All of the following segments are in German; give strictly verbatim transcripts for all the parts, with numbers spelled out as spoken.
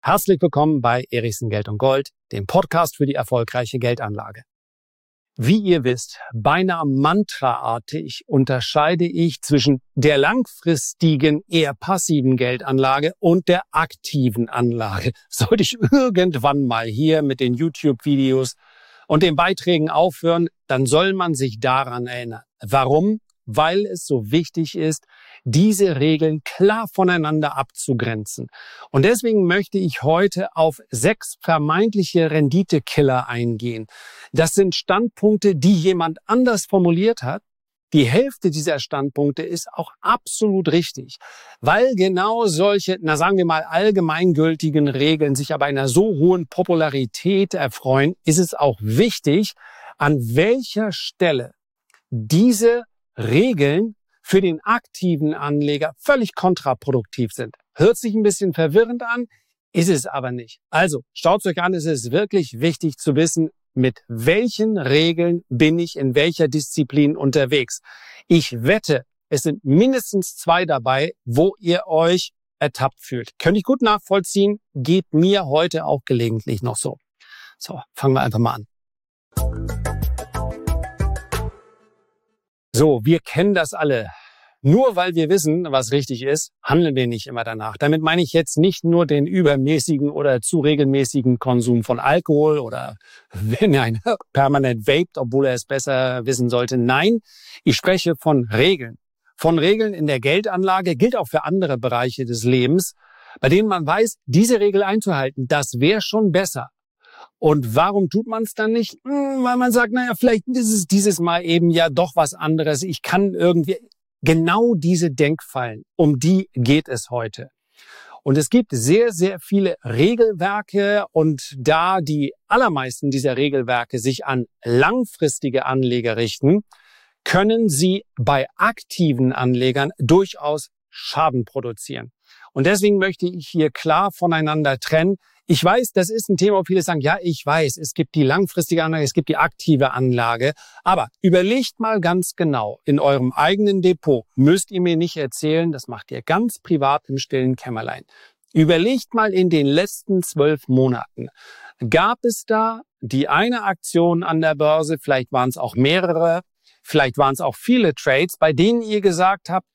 Herzlich willkommen bei Erichsen Geld und Gold, dem Podcast für die erfolgreiche Geldanlage. Wie ihr wisst, beinahe mantraartig unterscheide ich zwischen der langfristigen, eher passiven Geldanlage und der aktiven Anlage. Sollte ich irgendwann mal hier mit den YouTube-Videos und den Beiträgen aufhören, dann soll man sich daran erinnern. Warum? Weil es so wichtig ist, diese Regeln klar voneinander abzugrenzen. Und deswegen möchte ich heute auf sechs vermeintliche Renditekiller eingehen. Das sind Standpunkte, die jemand anders formuliert hat. Die Hälfte dieser Standpunkte ist auch absolut richtig, weil genau solche, na sagen wir mal, allgemeingültigen Regeln sich aber einer so hohen Popularität erfreuen, ist es auch wichtig, an welcher Stelle diese Regeln für den aktiven Anleger völlig kontraproduktiv sind. Hört sich ein bisschen verwirrend an, ist es aber nicht. Also, schaut euch an, es ist wirklich wichtig zu wissen, mit welchen Regeln bin ich in welcher Disziplin unterwegs. Ich wette, es sind mindestens zwei dabei, wo ihr euch ertappt fühlt. Könnt ich gut nachvollziehen, geht mir heute auch gelegentlich noch so. So, fangen wir einfach mal an. So, wir kennen das alle. Nur weil wir wissen, was richtig ist, handeln wir nicht immer danach. Damit meine ich jetzt nicht nur den übermäßigen oder zu regelmäßigen Konsum von Alkohol oder wenn einer permanent vaped, obwohl er es besser wissen sollte. Nein, ich spreche von Regeln. Von Regeln in der Geldanlage, gilt auch für andere Bereiche des Lebens, bei denen man weiß, diese Regel einzuhalten, das wäre schon besser. Und warum tut man es dann nicht? Hm, weil man sagt, naja, vielleicht ist es dieses Mal eben ja doch was anderes. Ich kann irgendwie genau diese Denkfallen, um die geht es heute. Und es gibt sehr, sehr viele Regelwerke und da die allermeisten dieser Regelwerke sich an langfristige Anleger richten, können sie bei aktiven Anlegern durchaus Schaden produzieren. Und deswegen möchte ich hier klar voneinander trennen. Ich weiß, das ist ein Thema, wo viele sagen, ja, ich weiß, es gibt die langfristige Anlage, es gibt die aktive Anlage. Aber überlegt mal ganz genau, in eurem eigenen Depot müsst ihr mir nicht erzählen, das macht ihr ganz privat im stillen Kämmerlein. Überlegt mal in den letzten zwölf Monaten, gab es da die eine Aktion an der Börse, vielleicht waren es auch mehrere, vielleicht waren es auch viele Trades, bei denen ihr gesagt habt,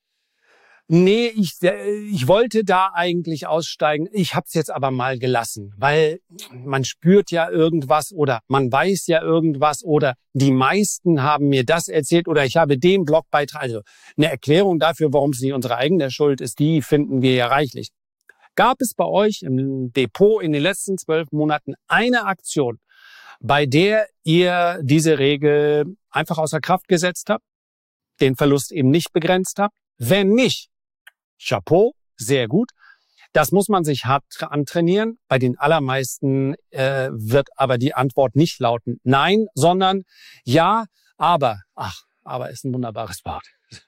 nee, ich, ich wollte da eigentlich aussteigen. Ich habe es jetzt aber mal gelassen, weil man spürt ja irgendwas oder man weiß ja irgendwas oder die meisten haben mir das erzählt oder ich habe den Blogbeitrag. Also eine Erklärung dafür, warum es nicht unsere eigene Schuld ist, die finden wir ja reichlich. Gab es bei euch im Depot in den letzten zwölf Monaten eine Aktion, bei der ihr diese Regel einfach außer Kraft gesetzt habt, den Verlust eben nicht begrenzt habt? Wenn nicht, Chapeau, sehr gut. Das muss man sich hart antrainieren. Bei den allermeisten äh, wird aber die Antwort nicht lauten nein, sondern ja, aber. Ach, aber ist ein wunderbares Wort.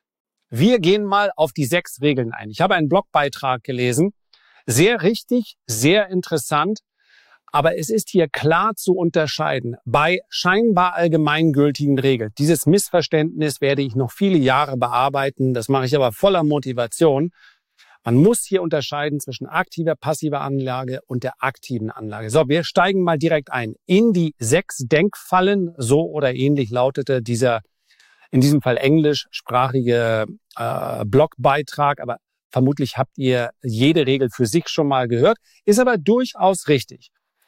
Wir gehen mal auf die sechs Regeln ein. Ich habe einen Blogbeitrag gelesen. Sehr richtig, sehr interessant. Aber es ist hier klar zu unterscheiden bei scheinbar allgemeingültigen Regeln. Dieses Missverständnis werde ich noch viele Jahre bearbeiten. Das mache ich aber voller Motivation. Man muss hier unterscheiden zwischen aktiver, passiver Anlage und der aktiven Anlage. So, wir steigen mal direkt ein in die sechs Denkfallen. So oder ähnlich lautete dieser, in diesem Fall englischsprachige äh, Blogbeitrag. Aber vermutlich habt ihr jede Regel für sich schon mal gehört. Ist aber durchaus richtig.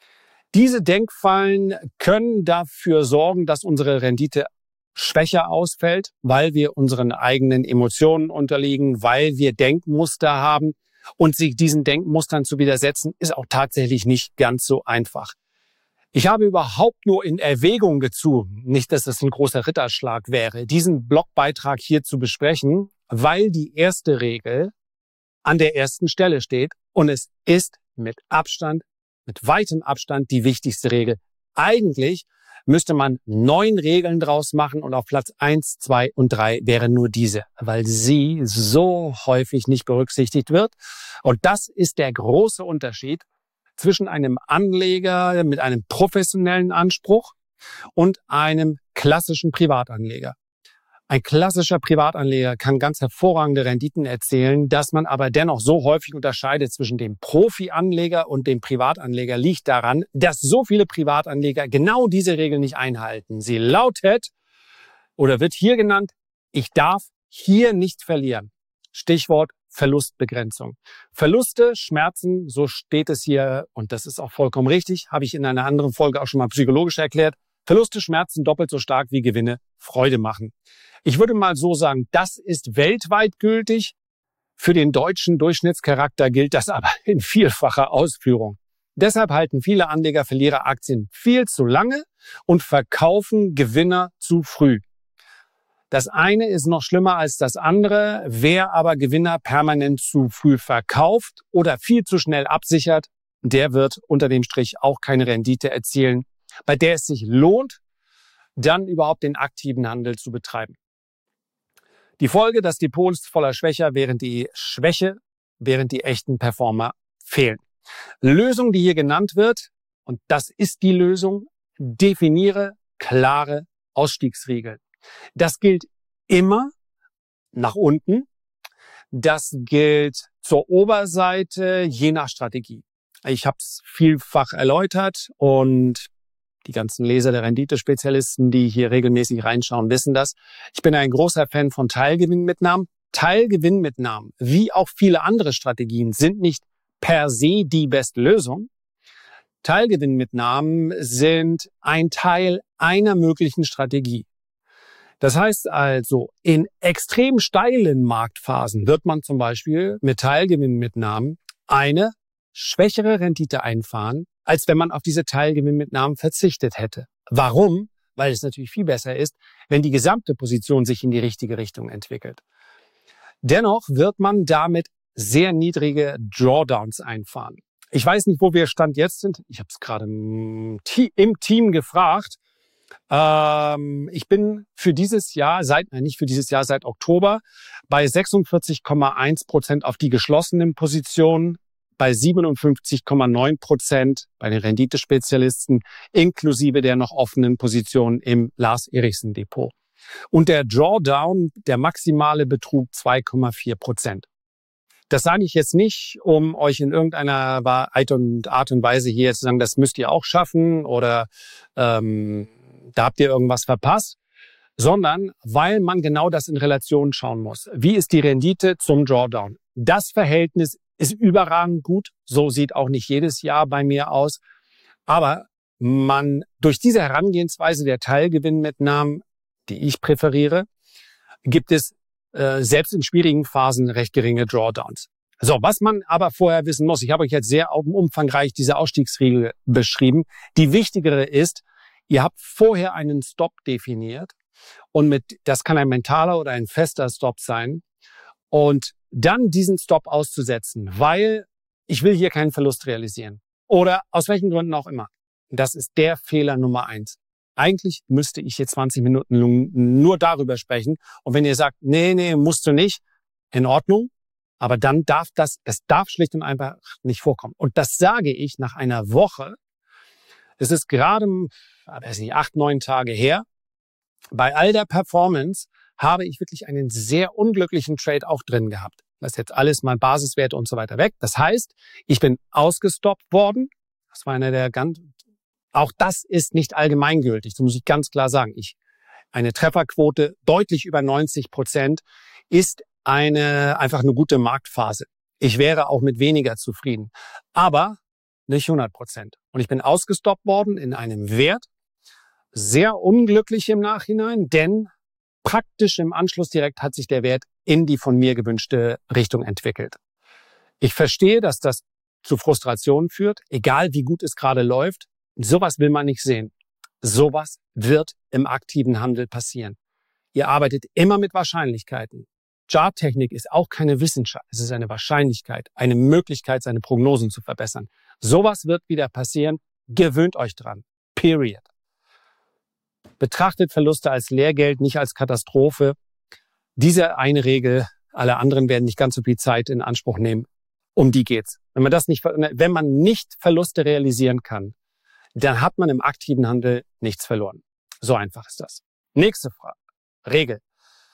Diese Denkfallen können dafür sorgen, dass unsere Rendite schwächer ausfällt, weil wir unseren eigenen Emotionen unterliegen, weil wir Denkmuster haben. Und sich diesen Denkmustern zu widersetzen, ist auch tatsächlich nicht ganz so einfach. Ich habe überhaupt nur in Erwägung gezogen, nicht, dass das ein großer Ritterschlag wäre, diesen Blogbeitrag hier zu besprechen, weil die erste Regel an der ersten Stelle steht und es ist mit Abstand Mit weitem Abstand die wichtigste Regel. Eigentlich müsste man neun Regeln draus machen und auf Platz eins, zwei und drei wäre nur diese, weil sie so häufig nicht berücksichtigt wird. Und das ist der große Unterschied zwischen einem Anleger mit einem professionellen Anspruch und einem klassischen Privatanleger. Ein klassischer Privatanleger kann ganz hervorragende Renditen erzielen, dass man aber dennoch so häufig unterscheidet zwischen dem Profianleger und dem Privatanleger, liegt daran, dass so viele Privatanleger genau diese Regel nicht einhalten. Sie lautet oder wird hier genannt: Ich darf hier nicht verlieren. Stichwort Verlustbegrenzung. Verluste, Schmerzen, so steht es hier, und das ist auch vollkommen richtig, habe ich in einer anderen Folge auch schon mal psychologisch erklärt. Verluste, Schmerzen doppelt so stark wie Gewinne Freude machen. Ich würde mal so sagen, das ist weltweit gültig. Für den deutschen Durchschnittscharakter gilt das aber in vielfacher Ausführung. Deshalb halten viele Anleger Verliereraktien viel zu lange und verkaufen Gewinner zu früh. Das eine ist noch schlimmer als das andere. Wer aber Gewinner permanent zu früh verkauft oder viel zu schnell absichert, der wird unter dem Strich auch keine Rendite erzielen, bei der es sich lohnt, dann überhaupt den aktiven Handel zu betreiben. Die Folge: Das Depot ist voller Schwächer, während die Schwäche, während die echten Performer fehlen. Lösung, die hier genannt wird, und das ist die Lösung: definiere klare Ausstiegsregeln. Das gilt immer nach unten. Das gilt zur Oberseite, je nach Strategie. Ich habe es vielfach erläutert und die ganzen Leser der Renditespezialisten, die hier regelmäßig reinschauen, wissen das. Ich bin ein großer Fan von Teilgewinnmitnahmen. Teilgewinnmitnahmen, wie auch viele andere Strategien, sind nicht per se die beste Lösung. Teilgewinnmitnahmen sind ein Teil einer möglichen Strategie. Das heißt also, in extrem steilen Marktphasen wird man zum Beispiel mit Teilgewinnmitnahmen eine schwächere Rendite einfahren, als wenn man auf diese Teilgewinnmitnahmen verzichtet hätte. Warum? Weil es natürlich viel besser ist, wenn die gesamte Position sich in die richtige Richtung entwickelt. Dennoch wird man damit sehr niedrige Drawdowns einfahren. Ich weiß nicht, wo wir Stand jetzt sind. Ich habe es gerade im Team gefragt. Ähm, ich bin für dieses Jahr, seit, nein, nicht für dieses Jahr, seit Oktober bei sechsundvierzig Komma eins Prozent auf die geschlossenen Positionen, bei siebenundfünfzig Komma neun Prozent bei den Renditespezialisten, inklusive der noch offenen Positionen im Lars Erichsen Depot. Und der Drawdown, der maximale, betrug zwei Komma vier Prozent. Das sage ich jetzt nicht, um euch in irgendeiner Art und Weise hier zu sagen, das müsst ihr auch schaffen oder ähm, da habt ihr irgendwas verpasst, sondern weil man genau das in Relation schauen muss. Wie ist die Rendite zum Drawdown? Das Verhältnis ist überragend gut. So sieht auch nicht jedes Jahr bei mir aus. Aber man durch diese Herangehensweise der Teilgewinnmitnahmen, die ich präferiere, gibt es äh, selbst in schwierigen Phasen recht geringe Drawdowns. So, was man aber vorher wissen muss, ich habe euch jetzt sehr umfangreich diese Ausstiegsregel beschrieben. Die wichtigere ist, ihr habt vorher einen Stop definiert und mit, das kann ein mentaler oder ein fester Stop sein, und dann diesen Stop auszusetzen, weil ich will hier keinen Verlust realisieren oder aus welchen Gründen auch immer. Das ist der Fehler Nummer eins. Eigentlich müsste ich jetzt zwanzig Minuten nur darüber sprechen, und wenn ihr sagt, nee, nee, musst du nicht, in Ordnung, aber dann darf das, das darf schlicht und einfach nicht vorkommen. Und das sage ich nach einer Woche. Es ist gerade, weiß nicht, acht, neun Tage her. Bei all der Performance habe ich wirklich einen sehr unglücklichen Trade auch drin gehabt. Das ist jetzt alles mal Basiswerte und so weiter weg. Das heißt, ich bin ausgestoppt worden. Das war einer der ganz, auch das ist nicht allgemeingültig. Das muss ich ganz klar sagen. Ich, eine Trefferquote deutlich über neunzig Prozent ist eine, einfach eine gute Marktphase. Ich wäre auch mit weniger zufrieden. Aber nicht hundert Prozent. Und ich bin ausgestoppt worden in einem Wert. Sehr unglücklich im Nachhinein, denn praktisch im Anschluss direkt hat sich der Wert in die von mir gewünschte Richtung entwickelt. Ich verstehe, dass das zu Frustration führt, egal wie gut es gerade läuft. Sowas will man nicht sehen. Sowas wird im aktiven Handel passieren. Ihr arbeitet immer mit Wahrscheinlichkeiten. Charttechnik ist auch keine Wissenschaft. Es ist eine Wahrscheinlichkeit, eine Möglichkeit, seine Prognosen zu verbessern. Sowas wird wieder passieren. Gewöhnt euch dran. Period. Betrachtet Verluste als Lehrgeld, nicht als Katastrophe. Diese eine Regel, alle anderen werden nicht ganz so viel Zeit in Anspruch nehmen. Um die geht's. Wenn man das nicht, wenn man nicht Verluste realisieren kann, dann hat man im aktiven Handel nichts verloren. So einfach ist das. Nächste Frage. Regel.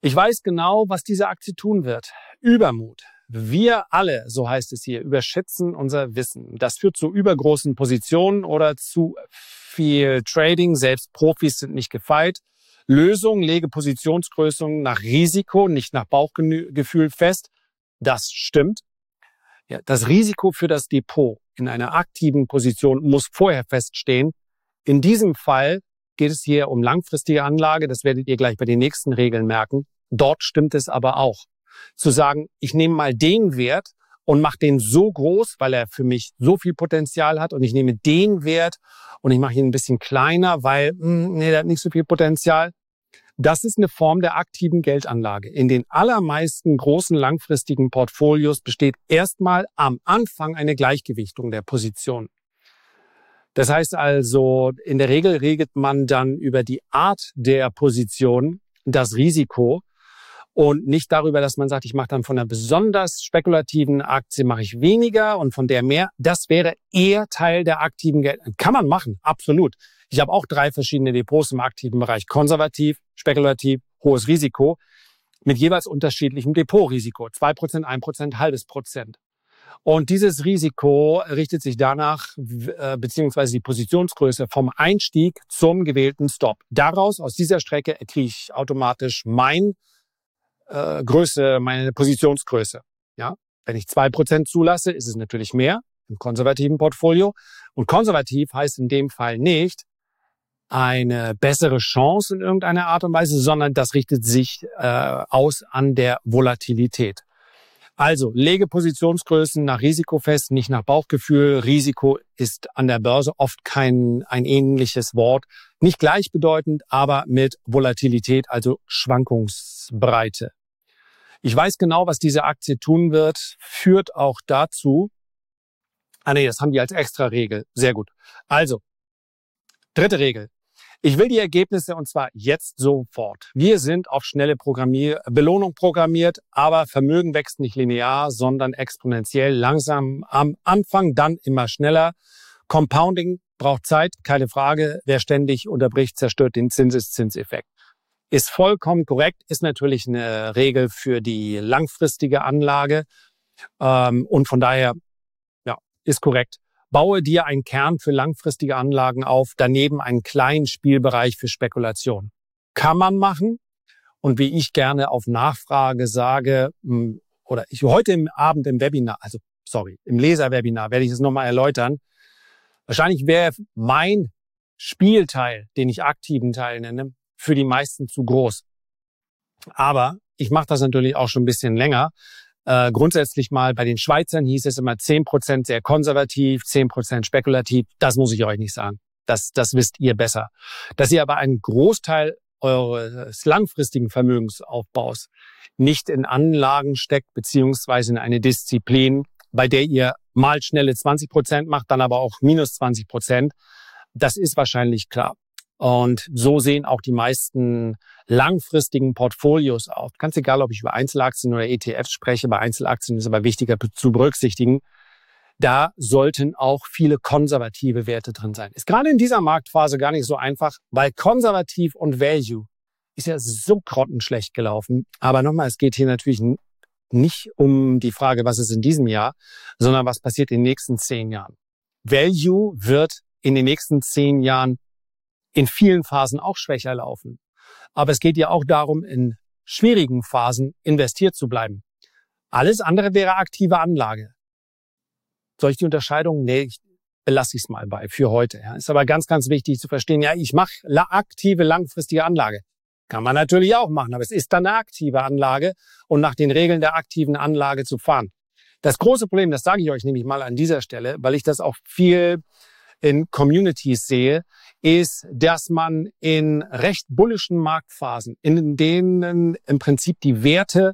Ich weiß genau, was diese Aktie tun wird. Übermut. Wir alle, so heißt es hier, überschätzen unser Wissen. Das führt zu übergroßen Positionen oder zu viel Trading. Selbst Profis sind nicht gefeit. Lösung, lege Positionsgrößen nach Risiko, nicht nach Bauchgefühl fest. Das stimmt. Ja, das Risiko für das Depot in einer aktiven Position muss vorher feststehen. In diesem Fall geht es hier um langfristige Anlage. Das werdet ihr gleich bei den nächsten Regeln merken. Dort stimmt es aber auch. Zu sagen, ich nehme mal den Wert und mache den so groß, weil er für mich so viel Potenzial hat, und ich nehme den Wert und ich mache ihn ein bisschen kleiner, weil mh, nee, der hat nicht so viel Potenzial. Das ist eine Form der aktiven Geldanlage. In den allermeisten großen langfristigen Portfolios besteht erstmal am Anfang eine Gleichgewichtung der Position. Das heißt also, in der Regel regelt man dann über die Art der Position das Risiko und nicht darüber, dass man sagt, ich mache dann von einer besonders spekulativen Aktie mache ich weniger und von der mehr. Das wäre eher Teil der aktiven Geld. Kann man machen, absolut. Ich habe auch drei verschiedene Depots im aktiven Bereich. Konservativ, spekulativ, hohes Risiko mit jeweils unterschiedlichem Depotrisiko. zwei Prozent, ein Prozent, halbes Prozent. Und dieses Risiko richtet sich danach, äh, beziehungsweise die Positionsgröße vom Einstieg zum gewählten Stop. Daraus, aus dieser Strecke, kriege ich automatisch mein äh, Größe, meine Positionsgröße. Ja? Wenn ich zwei Prozent zulasse, ist es natürlich mehr im konservativen Portfolio. Und konservativ heißt in dem Fall nicht eine bessere Chance in irgendeiner Art und Weise, sondern das richtet sich äh, aus an der Volatilität. Also lege Positionsgrößen nach Risiko fest, nicht nach Bauchgefühl. Risiko ist an der Börse oft kein ein ähnliches Wort, nicht gleichbedeutend, aber mit Volatilität, also Schwankungsbreite. Ich weiß genau, was diese Aktie tun wird, führt auch dazu. Ah nee, das haben die als Extra-Regel. Sehr gut. Also, dritte Regel. Ich will die Ergebnisse und zwar jetzt sofort. Wir sind auf schnelle Programmier- Belohnung programmiert, aber Vermögen wächst nicht linear, sondern exponentiell, langsam am Anfang, dann immer schneller. Compounding braucht Zeit, keine Frage. Wer ständig unterbricht, zerstört den Zinseszinseffekt. Ist vollkommen korrekt, ist natürlich eine Regel für die langfristige Anlage ähm, und von daher ja, ist korrekt. Baue dir einen Kern für langfristige Anlagen auf, daneben einen kleinen Spielbereich für Spekulation. Kann man machen. Und wie ich gerne auf Nachfrage sage, oder ich heute im Abend im Webinar, also sorry, im Leserwebinar werde ich es nochmal erläutern. Wahrscheinlich wäre mein Spielteil, den ich aktiven Teil nenne, für die meisten zu groß. Aber ich mache das natürlich auch schon ein bisschen länger. Äh, grundsätzlich mal bei den Schweizern hieß es immer zehn Prozent sehr konservativ, zehn Prozent spekulativ. Das muss ich euch nicht sagen. Das, das wisst ihr besser. Dass ihr aber einen Großteil eures langfristigen Vermögensaufbaus nicht in Anlagen steckt, beziehungsweise in eine Disziplin, bei der ihr mal schnelle zwanzig Prozent macht, dann aber auch minus zwanzig Prozent. Das ist wahrscheinlich klar. Und so sehen auch die meisten langfristigen Portfolios aus. Ganz egal, ob ich über Einzelaktien oder E T Fs spreche. Bei Einzelaktien ist aber wichtiger zu berücksichtigen. Da sollten auch viele konservative Werte drin sein. Ist gerade in dieser Marktphase gar nicht so einfach, weil konservativ und Value ist ja so grottenschlecht gelaufen. Aber nochmal, es geht hier natürlich nicht um die Frage, was ist in diesem Jahr, sondern was passiert in den nächsten zehn Jahren. Value wird in den nächsten zehn Jahren in vielen Phasen auch schwächer laufen. Aber es geht ja auch darum, in schwierigen Phasen investiert zu bleiben. Alles andere wäre aktive Anlage. Soll ich die Unterscheidung? Nee, ich belasse ich es mal bei für heute. Ja. Ist aber ganz, ganz wichtig zu verstehen, ja, ich mache aktive, langfristige Anlage. Kann man natürlich auch machen, aber es ist dann eine aktive Anlage und nach den Regeln der aktiven Anlage zu fahren. Das große Problem, das sage ich euch nämlich mal an dieser Stelle, weil ich das auch viel in Communities sehe, ist, dass man in recht bullischen Marktphasen, in denen im Prinzip die Werte,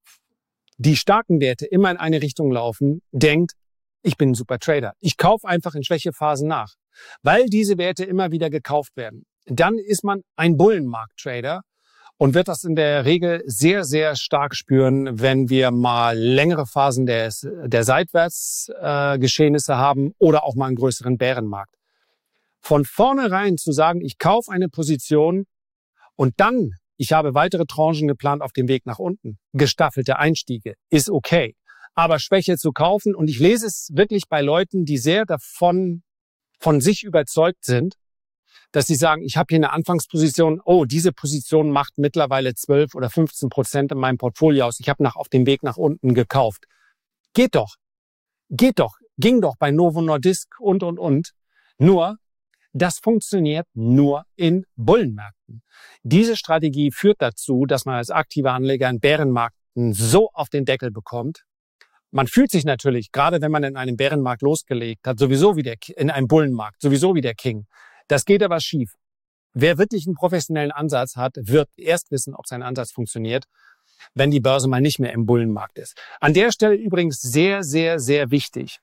die starken Werte immer in eine Richtung laufen, denkt, ich bin ein super Trader. Ich kaufe einfach in Schwächephasen nach, weil diese Werte immer wieder gekauft werden. Dann ist man ein Bullenmarkt-Trader und wird das in der Regel sehr, sehr stark spüren, wenn wir mal längere Phasen des, der Seitwärtsgeschehnisse äh, haben oder auch mal einen größeren Bärenmarkt. Von vornherein zu sagen, ich kaufe eine Position und dann ich habe weitere Tranchen geplant auf dem Weg nach unten. Gestaffelte Einstiege ist okay. Aber Schwäche zu kaufen, und ich lese es wirklich bei Leuten, die sehr davon von sich überzeugt sind, dass sie sagen, ich habe hier eine Anfangsposition, oh, diese Position macht mittlerweile zwölf oder fünfzehn Prozent in meinem Portfolio aus. Ich habe nach auf dem Weg nach unten gekauft. Geht doch. Geht doch. Ging doch bei Novo Nordisk und, und, und. Nur, das funktioniert nur in Bullenmärkten. Diese Strategie führt dazu, dass man als aktiver Anleger in Bärenmärkten so auf den Deckel bekommt. Man fühlt sich natürlich, gerade wenn man in einem Bärenmarkt losgelegt hat, sowieso wie der, in einem Bullenmarkt, sowieso wie der King. Das geht aber schief. Wer wirklich einen professionellen Ansatz hat, wird erst wissen, ob sein Ansatz funktioniert, wenn die Börse mal nicht mehr im Bullenmarkt ist. An der Stelle übrigens sehr, sehr, sehr wichtig.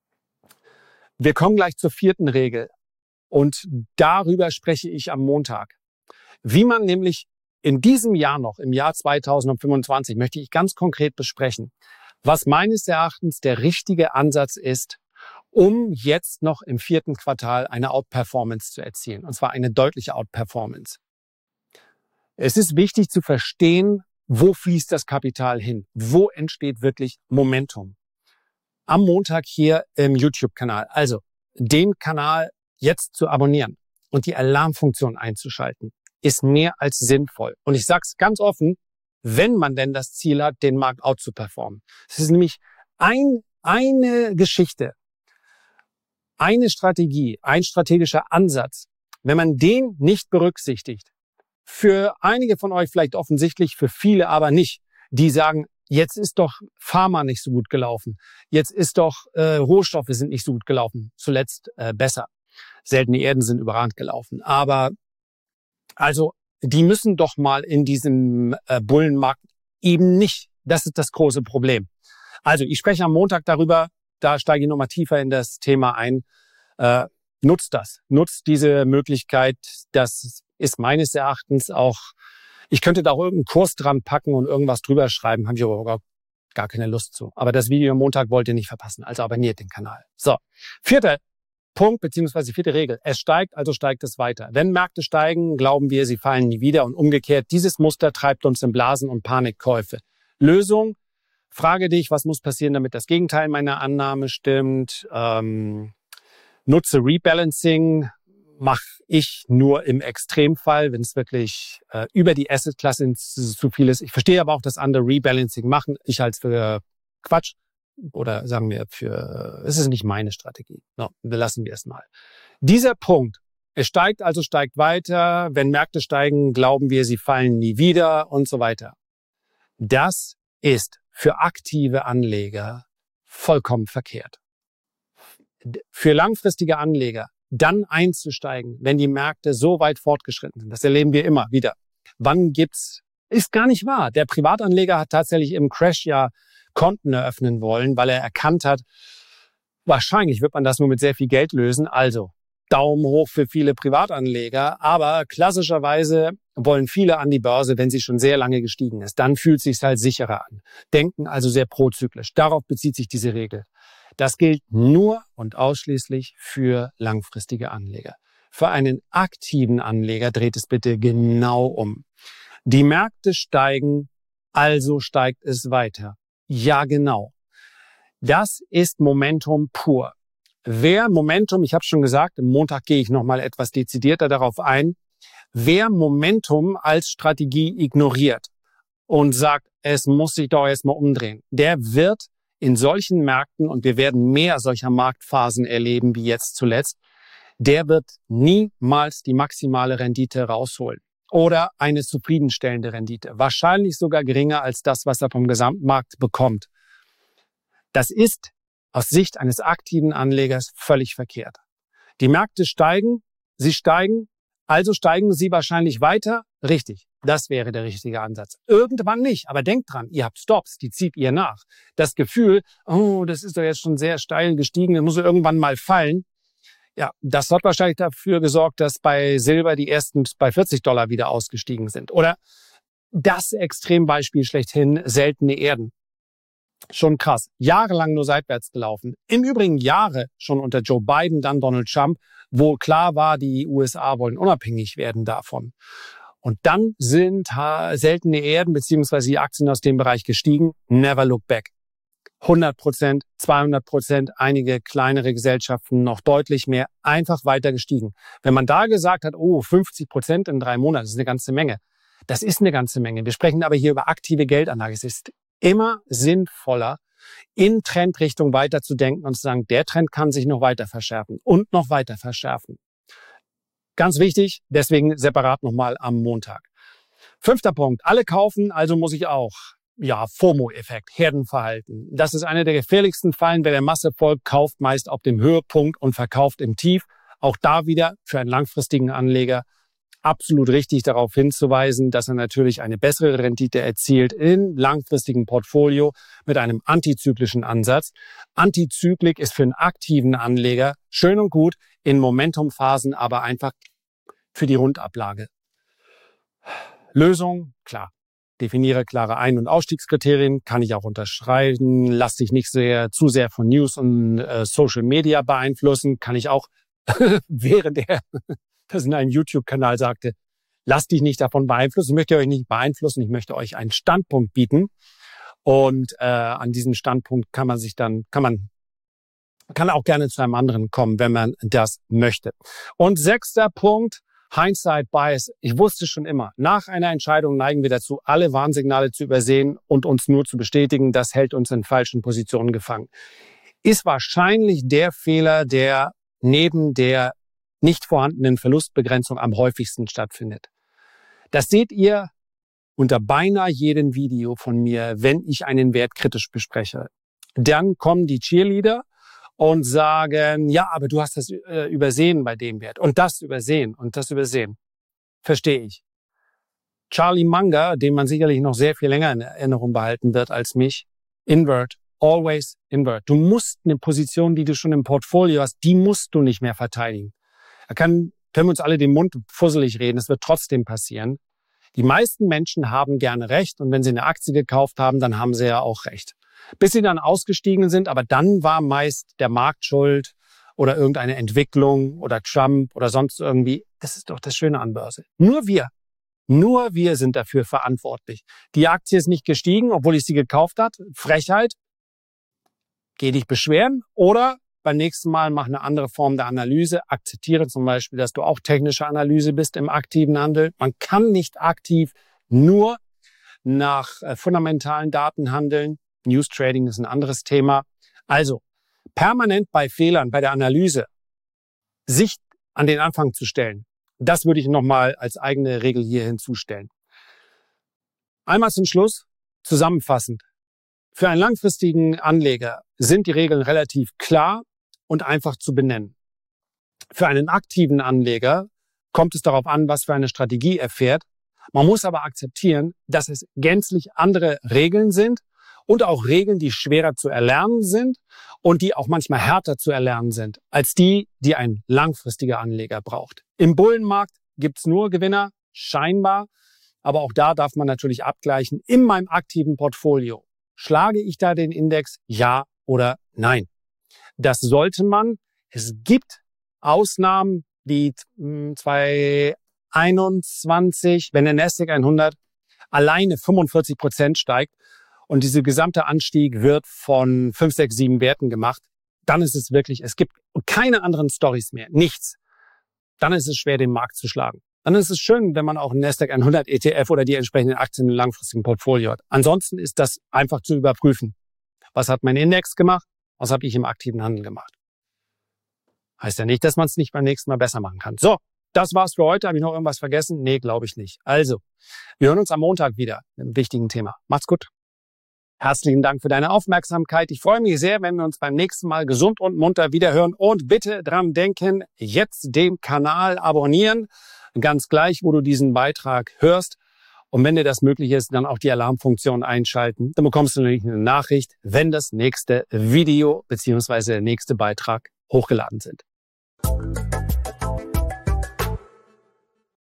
Wir kommen gleich zur vierten Regel und darüber spreche ich am Montag. Wie man nämlich in diesem Jahr noch, im Jahr zweitausendfünfundzwanzig, möchte ich ganz konkret besprechen, was meines Erachtens der richtige Ansatz ist, um jetzt noch im vierten Quartal eine Outperformance zu erzielen. Und zwar eine deutliche Outperformance. Es ist wichtig zu verstehen, wo fließt das Kapital hin? Wo entsteht wirklich Momentum? Am Montag hier im YouTube-Kanal. Also den Kanal jetzt zu abonnieren und die Alarmfunktion einzuschalten, ist mehr als sinnvoll. Und ich sage es ganz offen, wenn man denn das Ziel hat, den Markt out zu performen. Es ist nämlich ein, eine Geschichte, eine Strategie, ein strategischer Ansatz. Wenn man den nicht berücksichtigt, für einige von euch vielleicht offensichtlich, für viele aber nicht, die sagen, jetzt ist doch Pharma nicht so gut gelaufen, jetzt ist doch äh, Rohstoffe sind nicht so gut gelaufen, zuletzt äh, besser. Seltene Erden sind überragend gelaufen. Aber also die müssen doch mal in diesem äh, Bullenmarkt eben nicht. Das ist das große Problem. Also ich spreche am Montag darüber, da steige ich nochmal tiefer in das Thema ein. Äh, nutzt das, nutzt diese Möglichkeit. Das ist meines Erachtens auch, ich könnte da auch irgendeinen Kurs dran packen und irgendwas drüber schreiben, habe ich aber gar, gar keine Lust zu. Aber das Video am Montag wollt ihr nicht verpassen, also abonniert den Kanal. So, vierter Punkt beziehungsweise vierte Regel. Es steigt, also steigt es weiter. Wenn Märkte steigen, glauben wir, sie fallen nie wieder und umgekehrt. Dieses Muster treibt uns in Blasen und Panikkäufe. Lösung? Frage dich, was muss passieren, damit das Gegenteil meiner Annahme stimmt? Ähm, nutze Rebalancing. Mache ich nur im Extremfall, wenn es wirklich äh, über die Assetklasse zu viel ist. Ich verstehe aber auch, dass andere Rebalancing machen. Ich halte es für Quatsch. Oder sagen wir für, es ist nicht meine Strategie. No, lassen wir es mal. Dieser Punkt, es steigt, also steigt weiter. Wenn Märkte steigen, glauben wir, sie fallen nie wieder und so weiter. Das ist für aktive Anleger vollkommen verkehrt. Für langfristige Anleger dann einzusteigen, wenn die Märkte so weit fortgeschritten sind. Das erleben wir immer wieder. Wann gibt's, ist gar nicht wahr. Der Privatanleger hat tatsächlich im Crash ja Konten eröffnen wollen, weil er erkannt hat, wahrscheinlich wird man das nur mit sehr viel Geld lösen. Also Daumen hoch für viele Privatanleger. Aber klassischerweise wollen viele an die Börse, wenn sie schon sehr lange gestiegen ist. Dann fühlt es sich halt sicherer an. Denken also sehr prozyklisch. Darauf bezieht sich diese Regel. Das gilt nur und ausschließlich für langfristige Anleger. Für einen aktiven Anleger dreht es bitte genau um. Die Märkte steigen, also steigt es weiter. Ja, genau. Das ist Momentum pur. Wer Momentum, ich habe schon gesagt, am Montag gehe ich nochmal etwas dezidierter darauf ein, wer Momentum als Strategie ignoriert und sagt, es muss sich doch erstmal umdrehen, der wird in solchen Märkten, und wir werden mehr solcher Marktphasen erleben wie jetzt zuletzt, der wird niemals die maximale Rendite rausholen. Oder eine zufriedenstellende Rendite. Wahrscheinlich sogar geringer als das, was er vom Gesamtmarkt bekommt. Das ist aus Sicht eines aktiven Anlegers völlig verkehrt. Die Märkte steigen, sie steigen, also steigen sie wahrscheinlich weiter. Richtig, das wäre der richtige Ansatz. Irgendwann nicht, aber denkt dran, ihr habt Stops, die zieht ihr nach. Das Gefühl, oh, das ist doch jetzt schon sehr steil gestiegen, das muss irgendwann mal fallen. Ja, das hat wahrscheinlich dafür gesorgt, dass bei Silber die ersten bei vierzig Dollar wieder ausgestiegen sind. Oder das Extrembeispiel schlechthin, seltene Erden. Schon krass. Jahrelang nur seitwärts gelaufen. Im Übrigen Jahre schon unter Joe Biden, dann Donald Trump, wo klar war, die U S A wollen unabhängig werden davon. Und dann sind seltene Erden beziehungsweise die Aktien aus dem Bereich gestiegen. Never look back. hundert Prozent, zweihundert Prozent, einige kleinere Gesellschaften noch deutlich mehr, einfach weiter gestiegen. Wenn man da gesagt hat, oh, fünfzig Prozent in drei Monaten, das ist eine ganze Menge. Das ist eine ganze Menge. Wir sprechen aber hier über aktive Geldanlage. Es ist immer sinnvoller, in Trendrichtung weiterzudenken und zu sagen, der Trend kann sich noch weiter verschärfen und noch weiter verschärfen. Ganz wichtig, deswegen separat nochmal am Montag. Fünfter Punkt, alle kaufen, also muss ich auch. Ja, FOMO-Effekt, Herdenverhalten. Das ist einer der gefährlichsten Fallen. Wer der Masse folgt, kauft meist auf dem Höhepunkt und verkauft im Tief. Auch da wieder für einen langfristigen Anleger absolut richtig darauf hinzuweisen, dass er natürlich eine bessere Rendite erzielt im langfristigen Portfolio mit einem antizyklischen Ansatz. Antizyklik ist für einen aktiven Anleger schön und gut, in Momentumphasen aber einfach für die Rundablage. Lösung, klar. Definiere klare Ein- und Ausstiegskriterien, kann ich auch unterschreiben. Lass dich nicht sehr, zu sehr von News und äh, Social Media beeinflussen, kann ich auch, während er das in einem YouTube-Kanal sagte, lasst dich nicht davon beeinflussen. Ich möchte euch nicht beeinflussen, ich möchte euch einen Standpunkt bieten. Und äh, an diesen Standpunkt kann man sich dann, kann man, kann auch gerne zu einem anderen kommen, wenn man das möchte. Und sechster Punkt, Hindsight Bias. Ich wusste schon immer, nach einer Entscheidung neigen wir dazu, alle Warnsignale zu übersehen und uns nur zu bestätigen. Das hält uns in falschen Positionen gefangen. Ist wahrscheinlich der Fehler, der neben der nicht vorhandenen Verlustbegrenzung am häufigsten stattfindet. Das seht ihr unter beinahe jedem Video von mir, wenn ich einen Wert kritisch bespreche. Dann kommen die Cheerleader und sagen, ja, aber du hast das äh, übersehen bei dem Wert und das übersehen und das übersehen. Verstehe ich. Charlie Munger, den man sicherlich noch sehr viel länger in Erinnerung behalten wird als mich, invert, always invert. Du musst eine Position, die du schon im Portfolio hast, die musst du nicht mehr verteidigen. Da kann, können wir uns alle den Mund fusselig reden, es wird trotzdem passieren. Die meisten Menschen haben gerne Recht und wenn sie eine Aktie gekauft haben, dann haben sie ja auch Recht. Bis sie dann ausgestiegen sind, aber dann war meist der Markt schuld oder irgendeine Entwicklung oder Trump oder sonst irgendwie. Das ist doch das Schöne an Börse. Nur wir, nur wir sind dafür verantwortlich. Die Aktie ist nicht gestiegen, obwohl ich sie gekauft habe. Frechheit. Geh dich beschweren oder beim nächsten Mal mach eine andere Form der Analyse. Akzeptiere zum Beispiel, dass du auch technische Analyse bist im aktiven Handel. Man kann nicht aktiv nur nach äh, fundamentalen Daten handeln. News Trading ist ein anderes Thema. Also permanent bei Fehlern, bei der Analyse, sich an den Anfang zu stellen. Das würde ich nochmal als eigene Regel hier hinzustellen. Einmal zum Schluss, zusammenfassend. Für einen langfristigen Anleger sind die Regeln relativ klar und einfach zu benennen. Für einen aktiven Anleger kommt es darauf an, was für eine Strategie er fährt. Man muss aber akzeptieren, dass es gänzlich andere Regeln sind und auch Regeln, die schwerer zu erlernen sind und die auch manchmal härter zu erlernen sind, als die, die ein langfristiger Anleger braucht. Im Bullenmarkt gibt's nur Gewinner, scheinbar, aber auch da darf man natürlich abgleichen. In meinem aktiven Portfolio, schlage ich da den Index, ja oder nein? Das sollte man. Es gibt Ausnahmen, wie zweitausendeinundzwanzig, wenn der Nasdaq hundert alleine fünfundvierzig Prozent steigt und dieser gesamte Anstieg wird von fünf, sechs, sieben Werten gemacht, dann ist es wirklich, es gibt keine anderen Storys mehr, nichts. Dann ist es schwer, den Markt zu schlagen. Dann ist es schön, wenn man auch einen Nasdaq hundert E T F oder die entsprechenden Aktien im langfristigen Portfolio hat. Ansonsten ist das einfach zu überprüfen. Was hat mein Index gemacht? Was habe ich im aktiven Handel gemacht? Heißt ja nicht, dass man es nicht beim nächsten Mal besser machen kann. So, das war's für heute. Habe ich noch irgendwas vergessen? Nee, glaube ich nicht. Also, wir hören uns am Montag wieder mit einem wichtigen Thema. Macht's gut. Herzlichen Dank für deine Aufmerksamkeit. Ich freue mich sehr, wenn wir uns beim nächsten Mal gesund und munter wiederhören. Und bitte dran denken, jetzt den Kanal abonnieren. Ganz gleich, wo du diesen Beitrag hörst. Und wenn dir das möglich ist, dann auch die Alarmfunktion einschalten. Dann bekommst du nämlich eine Nachricht, wenn das nächste Video bzw. der nächste Beitrag hochgeladen sind.